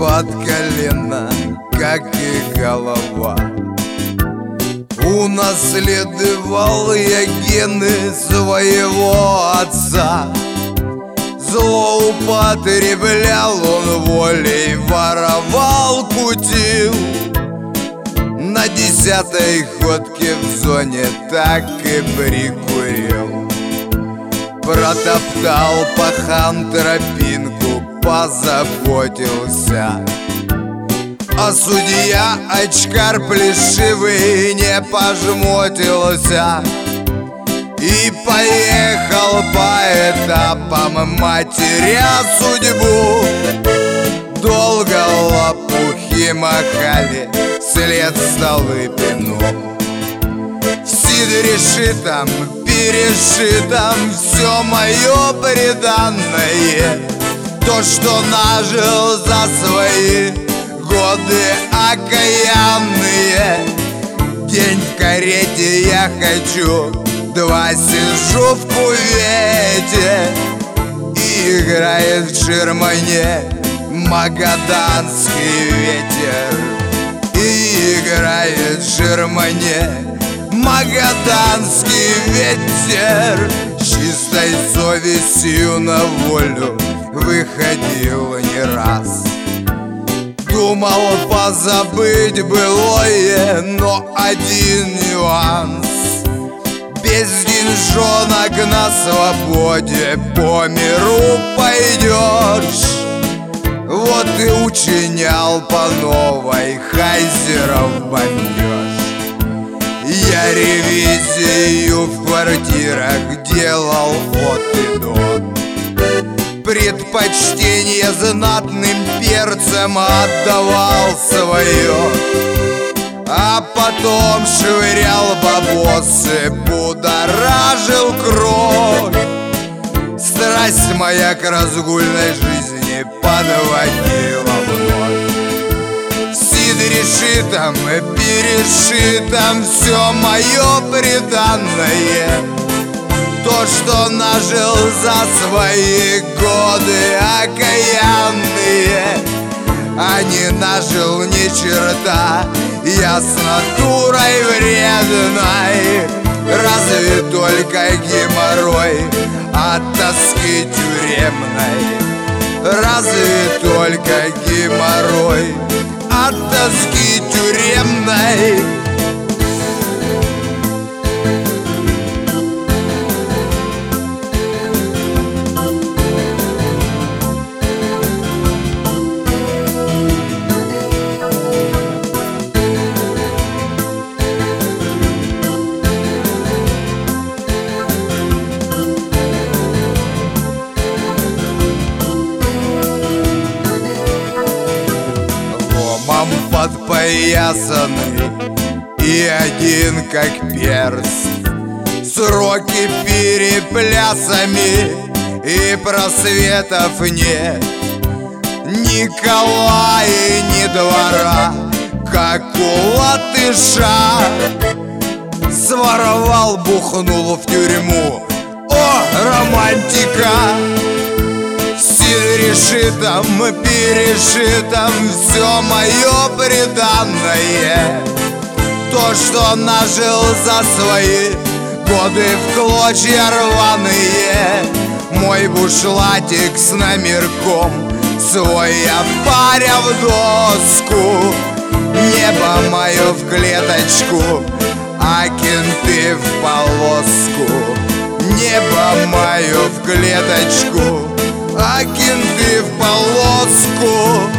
под колено, как и голова. Унаследовал я гены своего отца. Злоупотреблял он волей, воровал, кутил. На 10-й ходке в зоне так и прикурил. Протоптал пахан тропинку, позаботился. А судья, очкар плешивый, не пожмотился и поехал по этапам, матеря судьбу. Долго лопухи махали вслед Столыпину. В сидре шитом, перешитом все мое приданное, то, что нажил за свои годы окаянные. День в карете я хочу, 2 сижу в кувете. И играет в ширмане магаданский ветер. И играет в ширмане магаданский ветер. С чистой совестью на волю выходил не раз. Думал позабыть былое, но один нюанс: без деньжонок на свободе по миру пойдешь. Вот и учинял по новой, хайзеров бомбеж. Я ревизию в квартирах делал от и до. Предпочтение знатным перцам отдавал свое, а потом швырял бабосы, будоражил кровь. Страсть моя к разгульной жизни подводила вновь. В сидре шитом, перешитом все мое приданное, то, что нажил за свои годы окаянные. А не нажил ни черта я с натурой вредной. Разве только геморрой от тоски тюремной. Разве только геморрой от тоски тюремной. Подпоясанный и один как перст, сроки переплясами и просветов нет. Ни кола и ни двора, как у латыша. Своровал, бухнул в тюрьму, о, романтика! Решитом, перешитом все мое приданное, то, что нажил за свои годы в клочья рваные. Мой бушлатик с номерком свой я паря в доску. Небо мое в клеточку, а кенты в полоску. Небо мое в клеточку, а кенты в полоску.